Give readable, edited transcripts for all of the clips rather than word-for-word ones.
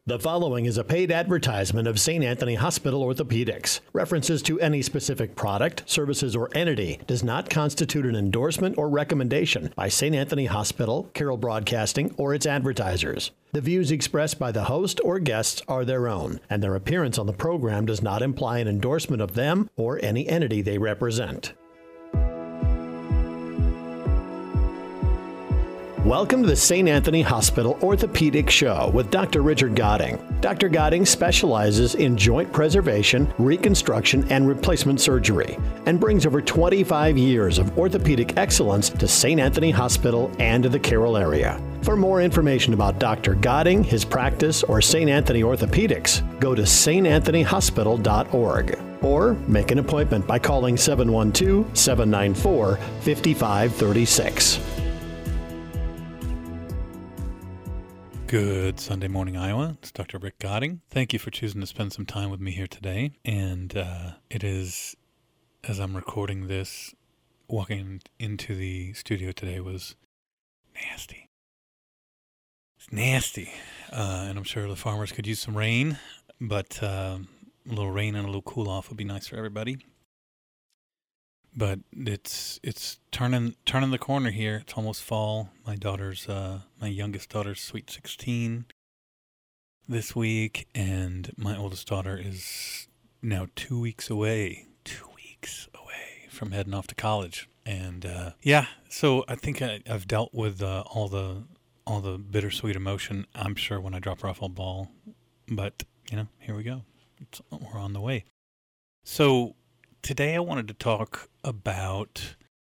The following is a paid advertisement of St. Anthony Hospital Orthopedics. References to any specific product, services, or entity does not constitute an endorsement or recommendation by St. Anthony Hospital, Carroll Broadcasting, or its advertisers. The views expressed by the host or guests are their own, and their appearance on the program does not imply an endorsement of them or any entity they represent. Welcome to the St. Anthony Hospital Orthopedic Show with Dr. Richard Goding. Dr. Goding specializes in joint preservation, reconstruction, and replacement surgery, and brings over 25 years of orthopedic excellence to St. Anthony Hospital and to the Carroll area. For more information about Dr. Goding, his practice, or St. Anthony Orthopedics, go to santanthonyhospital.org or make an appointment by calling 712-794-5536. Good Sunday morning, Iowa. It's Dr. Rick Goding. Thank you for choosing to spend some time with me here today. And it is, as I'm recording this, walking into the studio today was nasty. It's nasty. And I'm sure the farmers could use some rain, but a little rain and a little cool off would be nice for everybody. But it's turning the corner here. It's almost fall. My youngest daughter's sweet 16 this week, and my oldest daughter is now 2 weeks away. 2 weeks away from heading off to college. And so I think I've dealt with all the bittersweet emotion, I'm sure, when I drop her off a ball. But here we go. We're on the way. So today I wanted to talk about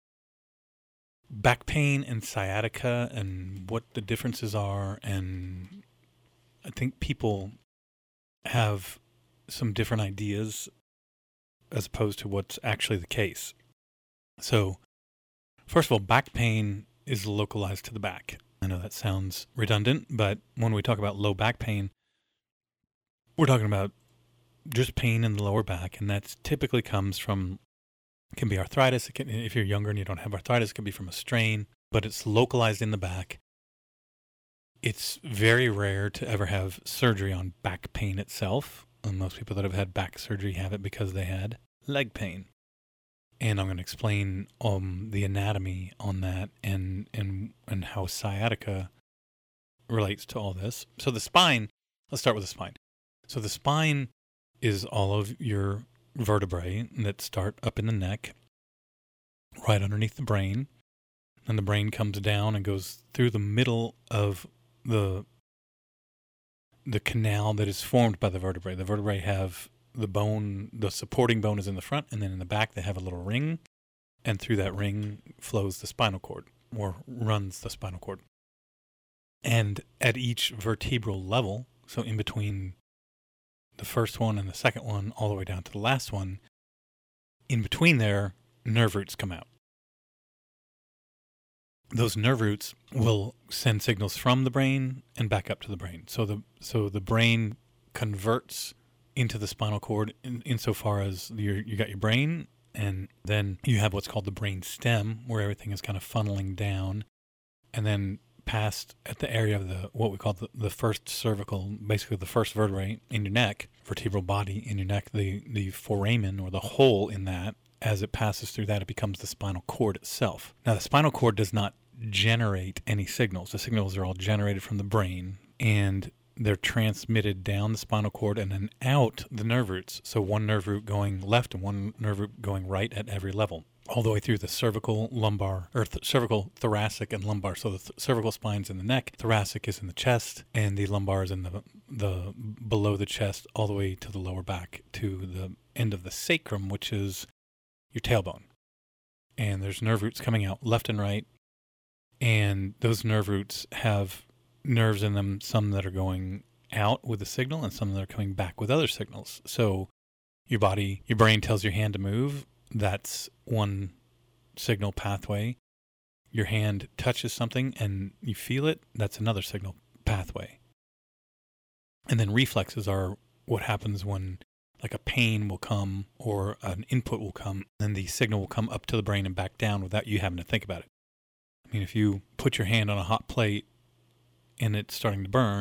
back pain and sciatica and what the differences are, and I think people have some different ideas as opposed to what's actually the case. So, first of all, back pain is localized to the back. I know that sounds redundant, but when we talk about low back pain, we're talking about just pain in the lower back, and that typically comes from, it can be arthritis. If you're younger and you don't have arthritis, it can be from a strain, but it's localized in the back. It's very rare to ever have surgery on back pain itself. And most people that have had back surgery have it because they had leg pain. And I'm going to explain the anatomy on that and how sciatica relates to all this. So the spine, let's start with the spine. So the spine is all of your vertebrae that start up in the neck, right underneath the brain. And the brain comes down and goes through the middle of the canal that is formed by the vertebrae. The vertebrae have the bone, the supporting bone is in the front, and then in the back they have a little ring, and through that ring flows the spinal cord, or runs the spinal cord. And at each vertebral level, so in between the first one and the second one, all the way down to the last one, in between there, nerve roots come out. Those nerve roots will send signals from the brain and back up to the brain. So the brain converts into the spinal cord insofar as you got your brain, and then you have what's called the brain stem, where everything is kind of funneling down, and then past at the area of what we call the first cervical, basically the first vertebrae in your neck, vertebral body in your neck, the foramen or the hole in that, as it passes through that, it becomes the spinal cord itself. Now, the spinal cord does not generate any signals. The signals are all generated from the brain, and they're transmitted down the spinal cord and then out the nerve roots. So one nerve root going left and one nerve root going right at every level, all the way through the cervical, lumbar, or cervical, thoracic, and lumbar. So the cervical spine's in the neck, thoracic is in the chest, and the lumbar is in the below the chest, all the way to the lower back, to the end of the sacrum, which is your tailbone. And there's nerve roots coming out left and right, and those nerve roots have nerves in them, some that are going out with a signal and some that are coming back with other signals. So your brain tells your hand to move. That's one signal pathway. Your hand touches something and you feel it. That's another signal pathway. And then reflexes are what happens when like a pain will come or an input will come, and the signal will come up to the brain and back down without you having to think about it. I mean, if you put your hand on a hot plate and it's starting to burn,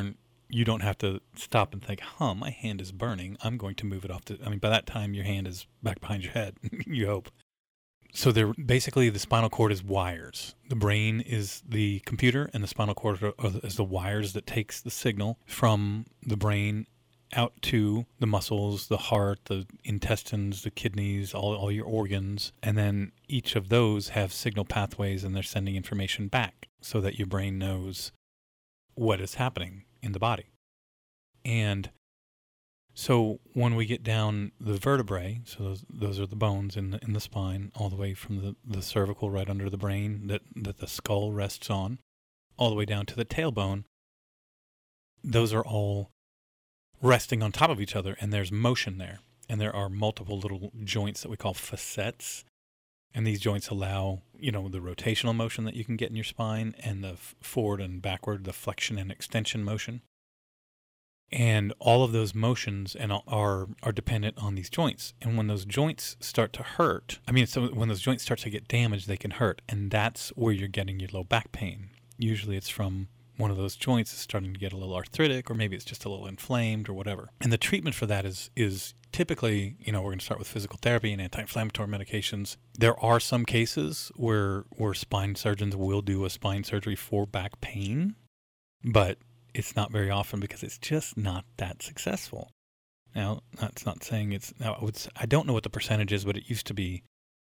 you don't have to stop and think, my hand is burning. I'm going to move it off. By that time, your hand is back behind your head, you hope. So basically the spinal cord is wires. The brain is the computer, and the spinal cord is the wires that takes the signal from the brain out to the muscles, the heart, the intestines, the kidneys, all your organs. And then each of those have signal pathways, and they're sending information back so that your brain knows what is happening in the body. And so when we get down the vertebrae, so those are the bones in the spine, all the way from the cervical right under the brain that the skull rests on, all the way down to the tailbone, those are all resting on top of each other, and there's motion there. And there are multiple little joints that we call facets. And these joints allow, the rotational motion that you can get in your spine, and the forward and backward, the flexion and extension motion. And all of those motions are dependent on these joints. And when those joints start to hurt, when those joints start to get damaged, they can hurt. And that's where you're getting your low back pain. Usually it's from one of those joints is starting to get a little arthritic, or maybe it's just a little inflamed or whatever. And the treatment for that is typically, we're going to start with physical therapy and anti-inflammatory medications. There are some cases where spine surgeons will do a spine surgery for back pain, but it's not very often because it's just not that successful. Now, that's not saying I don't know what the percentage is, but it used to be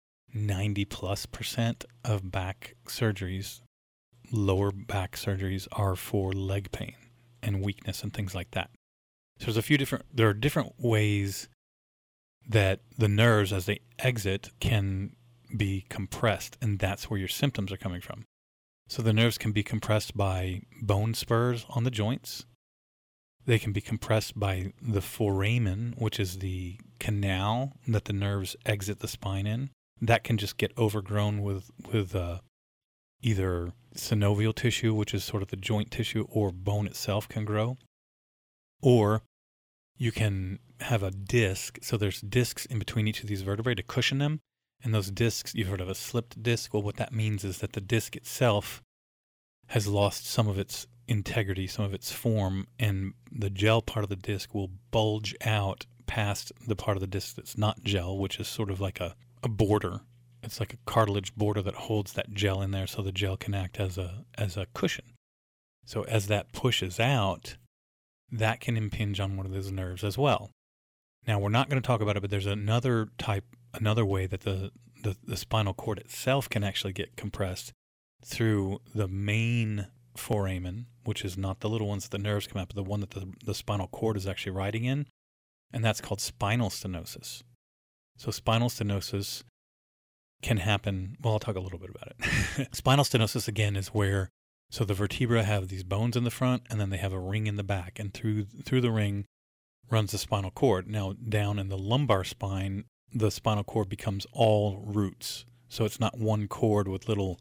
90+% of back surgeries, lower back surgeries, are for leg pain and weakness and things like that. So there are different ways that the nerves, as they exit, can be compressed, and that's where your symptoms are coming from. So the nerves can be compressed by bone spurs on the joints. They can be compressed by the foramen, which is the canal that the nerves exit the spine in. That can just get overgrown with either synovial tissue, which is sort of the joint tissue, or bone itself can grow. Or you can have a disc. So there's discs in between each of these vertebrae to cushion them. And those discs, you've heard of a slipped disc. Well, what that means is that the disc itself has lost some of its integrity, some of its form, and the gel part of the disc will bulge out past the part of the disc that's not gel, which is sort of like a border. It's like a cartilage border that holds that gel in there, so the gel can act as a cushion. So as that pushes out, that can impinge on one of those nerves as well. Now, we're not going to talk about it, but there's another way that the spinal cord itself can actually get compressed through the main foramen, which is not the little ones that the nerves come out, but the one that the spinal cord is actually riding in, and that's called spinal stenosis. So spinal stenosis can happen, well, I'll talk a little bit about it. Spinal stenosis, again, is where, so the vertebra have these bones in the front, and then they have a ring in the back, and through the ring runs the spinal cord. Now, down in the lumbar spine, the spinal cord becomes all roots. So it's not one cord with little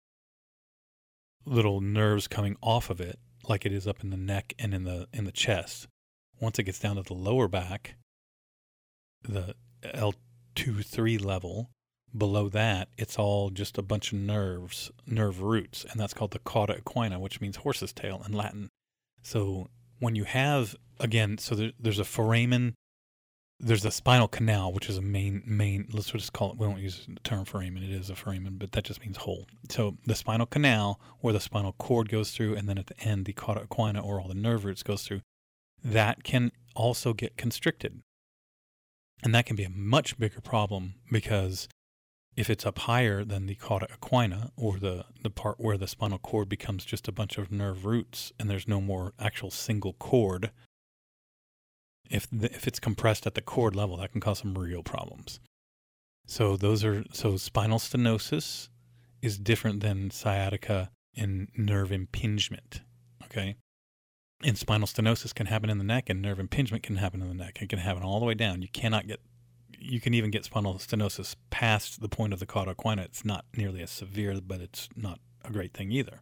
nerves coming off of it like it is up in the neck and in the chest. Once it gets down to the lower back, the L2-3 level, below that, it's all just a bunch of nerve roots, and that's called the cauda equina, which means horse's tail in Latin. So when you have, again, so there's a foramen, there's a spinal canal, which is a main, let's just call it, we won't use the term foramen, it is a foramen, but that just means hole. So the spinal canal, where the spinal cord goes through, and then at the end, the cauda equina, or all the nerve roots goes through, that can also get constricted. And that can be a much bigger problem, because if it's up higher than the cauda equina, or the part where the spinal cord becomes just a bunch of nerve roots and there's no more actual single cord, if it's compressed at the cord level, that can cause some real problems. So spinal stenosis is different than sciatica and nerve impingement, okay? And spinal stenosis can happen in the neck, and nerve impingement can happen in the neck. It can happen all the way down. You can even get spinal stenosis past the point of the cauda equina. It's not nearly as severe, but it's not a great thing either.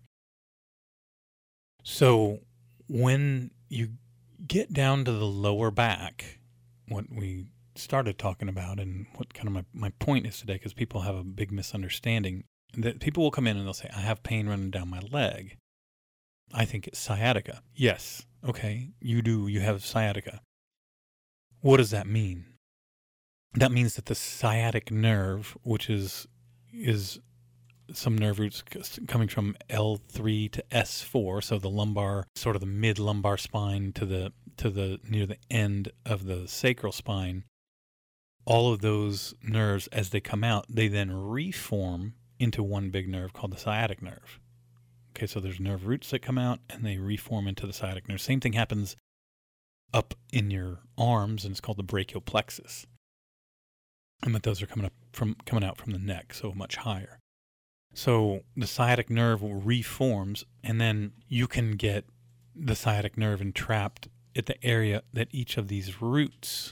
So when you get down to the lower back, what we started talking about, and what kind of my point is today, because people have a big misunderstanding, that people will come in and they'll say, I have pain running down my leg. I think it's sciatica. Yes, Okay, you have sciatica. What does that mean? That means that the sciatic nerve, which is some nerve roots coming from L3 to S4, so the lumbar, sort of the mid-lumbar spine to the near the end of the sacral spine, all of those nerves, as they come out, they then reform into one big nerve called the sciatic nerve. Okay, so there's nerve roots that come out and they reform into the sciatic nerve. Same thing happens up in your arms, and it's called the brachial plexus. And that those are coming out from the neck, so much higher. So the sciatic nerve reforms, and then you can get the sciatic nerve entrapped at the area that each of these roots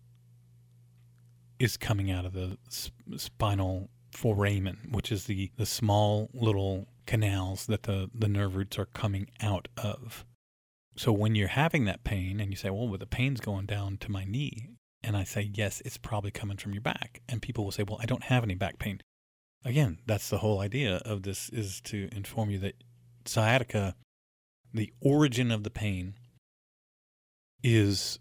is coming out of the spinal foramen, which is the small little canals that the nerve roots are coming out of. So when you're having that pain and you say, well, the pain's going down to my knee, and I say, yes, it's probably coming from your back. And people will say, well, I don't have any back pain. Again, that's the whole idea of this, is to inform you that sciatica, the origin of the pain is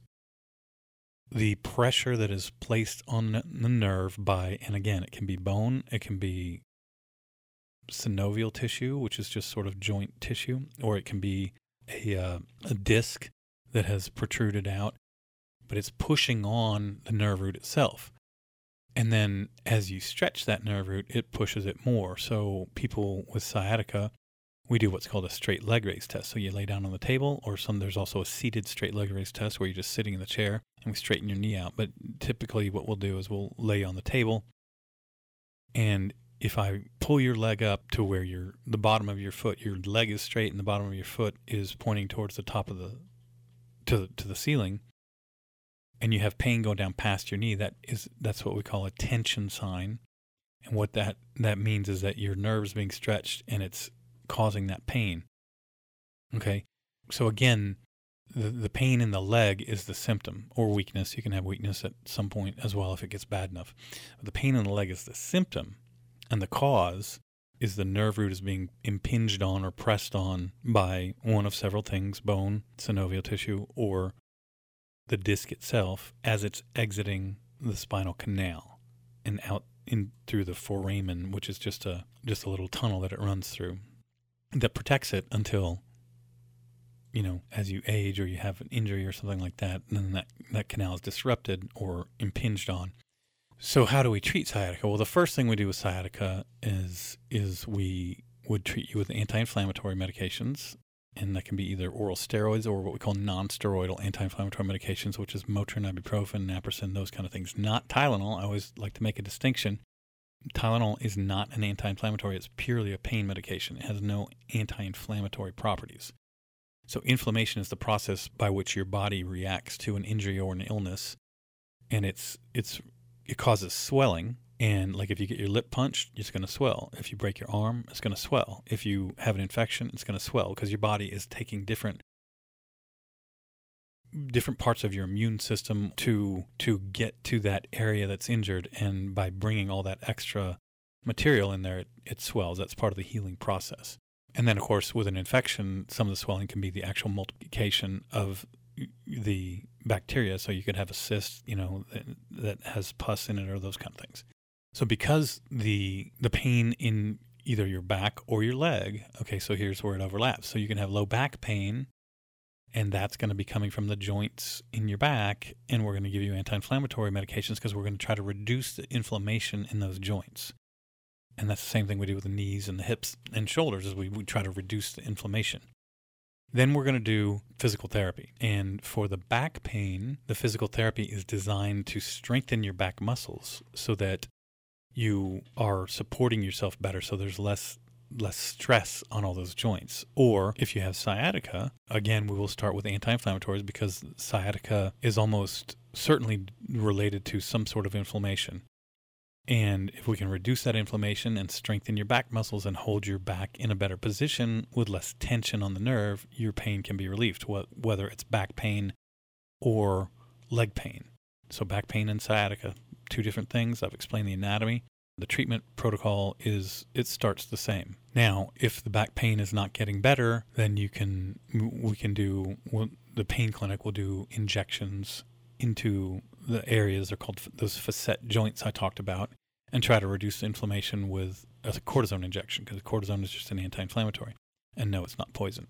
the pressure that is placed on the nerve by, and again, it can be bone, it can be synovial tissue, which is just sort of joint tissue, or it can be a disc that has protruded out, but it's pushing on the nerve root itself. And then as you stretch that nerve root, it pushes it more. So people with sciatica, we do what's called a straight leg raise test. So you lay down on the table, or there's also a seated straight leg raise test where you're just sitting in the chair and we straighten your knee out. But typically what we'll do is we'll lay you on the table, and if I pull your leg up to where the bottom of your foot, your leg is straight and the bottom of your foot is pointing towards the top of to the ceiling, and you have pain going down past your knee, that's what we call a tension sign. And what that means is that your nerve's being stretched and it's causing that pain. Okay? So again, the pain in the leg is the symptom, or weakness. You can have weakness at some point as well if it gets bad enough. But the pain in the leg is the symptom, and the cause is the nerve root is being impinged on or pressed on by one of several things: bone, synovial tissue, or the disc itself as it's exiting the spinal canal and out in through the foramen, which is just a little tunnel that it runs through that protects it until, as you age or you have an injury or something like that, and then that canal is disrupted or impinged on. So how do we treat sciatica? Well, the first thing we do with sciatica is we would treat you with anti-inflammatory medications, and that can be either oral steroids or what we call non-steroidal anti-inflammatory medications, which is Motrin, ibuprofen, naproxen, those kind of things. Not Tylenol. I always like to make a distinction. Tylenol is not an anti-inflammatory. It's purely a pain medication. It has no anti-inflammatory properties. So inflammation is the process by which your body reacts to an injury or an illness, and it causes swelling. And like if you get your lip punched, it's going to swell. If you break your arm, it's going to swell. If you have an infection, it's going to swell, because your body is taking different parts of your immune system to get to that area that's injured. And by bringing all that extra material in there, it swells. That's part of the healing process. And then, of course, with an infection, some of the swelling can be the actual multiplication of the bacteria. So you could have a cyst, that has pus in it or those kind of things. So because the pain in either your back or your leg, okay, so here's where it overlaps. So you can have low back pain, and that's going to be coming from the joints in your back, and we're going to give you anti-inflammatory medications because we're going to try to reduce the inflammation in those joints. And that's the same thing we do with the knees and the hips and shoulders, is we try to reduce the inflammation. Then we're going to do physical therapy. And for the back pain, the physical therapy is designed to strengthen your back muscles so that you are supporting yourself better, so there's less stress on all those joints. Or if you have sciatica, again, we will start with anti-inflammatories, because sciatica is almost certainly related to some sort of inflammation. And if we can reduce that inflammation and strengthen your back muscles and hold your back in a better position with less tension on the nerve, your pain can be relieved, whether it's back pain or leg pain. So back pain and sciatica, two different things. I've explained the anatomy. The treatment protocol it starts the same. Now, if the back pain is not getting better, then the pain clinic will do injections into the areas, they're called those facet joints I talked about, and try to reduce the inflammation with a cortisone injection, because cortisone is just an anti-inflammatory. And no, it's not poison.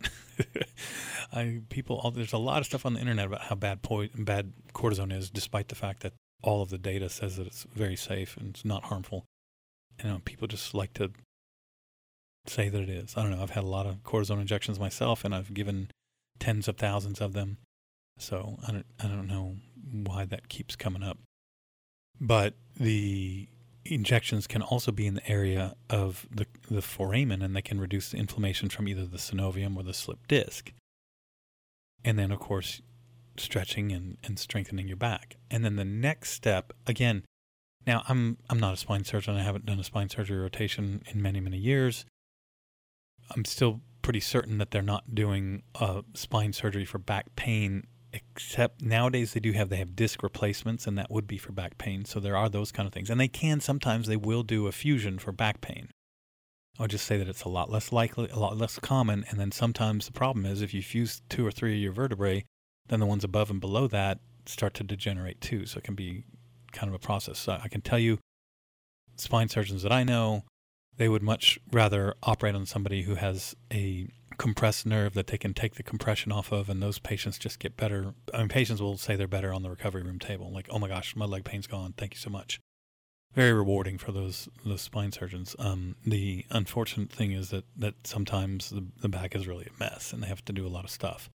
There's a lot of stuff on the internet about how bad cortisone is, despite the fact that all of the data says that it's very safe and it's not harmful. People just like to say that it is. I don't know. I've had a lot of cortisone injections myself, and I've given tens of thousands of them. So I don't know why that keeps coming up. But the injections can also be in the area of the foramen, and they can reduce the inflammation from either the synovium or the slip disc. And then, of course, stretching and strengthening your back. And then the next step, again, now I'm not a spine surgeon. I haven't done a spine surgery rotation in many, many years. I'm still pretty certain that they're not doing spine surgery for back pain, except nowadays they have disc replacements, and that would be for back pain. So there are those kind of things. And sometimes they will do a fusion for back pain. I'll just say that it's a lot less likely, a lot less common. And then sometimes the problem is if you fuse 2 or 3 of your vertebrae, then the ones above and below that start to degenerate too. So it can be kind of a process. So I can tell you, spine surgeons that I know, they would much rather operate on somebody who has a compressed nerve that they can take the compression off of, and those patients just get better. Patients will say they're better on the recovery room table. Like, oh my gosh, my leg pain's gone. Thank you so much. Very rewarding for those spine surgeons. The unfortunate thing is that sometimes the back is really a mess, and they have to do a lot of stuff.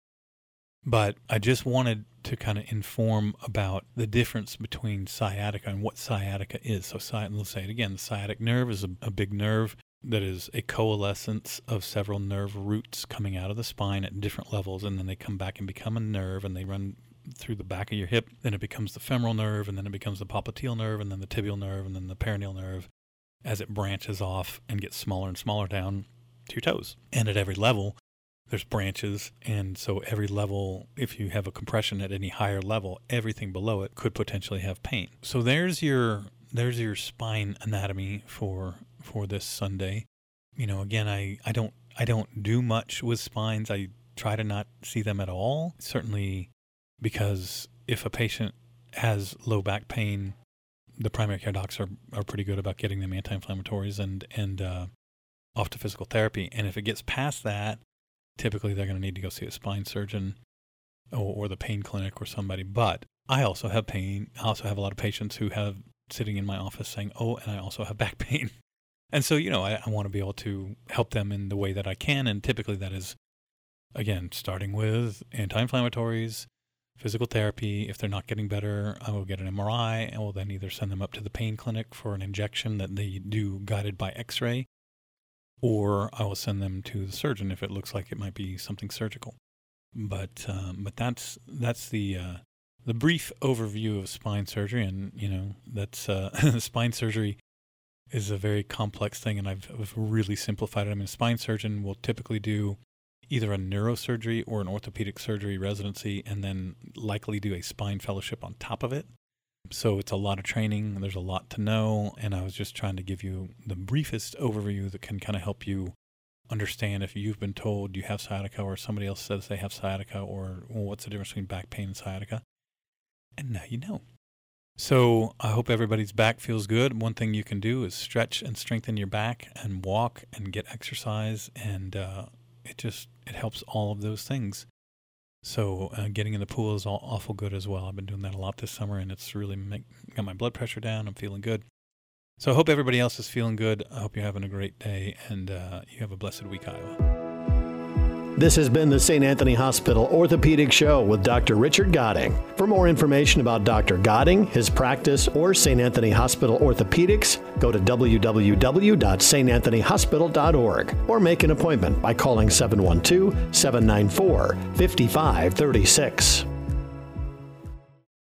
But I just wanted to kind of inform about the difference between sciatica and what sciatica is. So let's say it again. The sciatic nerve is a big nerve that is a coalescence of several nerve roots coming out of the spine at different levels, and then they come back and become a nerve, and they run through the back of your hip. Then it becomes the femoral nerve, and then it becomes the popliteal nerve, and then the tibial nerve, and then the peroneal nerve, as it branches off and gets smaller and smaller down to your toes. And at every level, there's branches, and so every level, if you have a compression at any higher level, everything below it could potentially have pain. So there's your spine anatomy for this Sunday. Again, I don't do much with spines. I try to not see them at all. Certainly, because if a patient has low back pain, the primary care docs are pretty good about getting them anti-inflammatories and off to physical therapy. And if it gets past that, typically they're going to need to go see a spine surgeon or the pain clinic or somebody. But I also have pain. I also have a lot of patients who have sitting in my office saying, oh, and I also have back pain. And so, I want to be able to help them in the way that I can. And typically that is, again, starting with anti-inflammatories, physical therapy. If they're not getting better, I will get an MRI, and will then either send them up to the pain clinic for an injection that they do guided by X-ray, or I will send them to the surgeon if it looks like it might be something surgical. But that's the brief overview of spine surgery, and that's spine surgery is a very complex thing, and I've really simplified it. A spine surgeon will typically do either a neurosurgery or an orthopedic surgery residency, and then likely do a spine fellowship on top of it. So it's a lot of training, and there's a lot to know, and I was just trying to give you the briefest overview that can kind of help you understand if you've been told you have sciatica or somebody else says they have sciatica, or what's the difference between back pain and sciatica. And now you know. So I hope everybody's back feels good. One thing you can do is stretch and strengthen your back and walk and get exercise, and it helps all of those things. So getting in the pool is awful good as well. I've been doing that a lot this summer, and it's really got my blood pressure down. I'm feeling good. So I hope everybody else is feeling good. I hope you're having a great day, and you have a blessed week, Iowa. This has been the St. Anthony Hospital Orthopedic Show with Dr. Richard Goding. For more information about Dr. Goding, his practice, or St. Anthony Hospital Orthopedics, go to www.santanthonyhospital.org or make an appointment by calling 712-794-5536.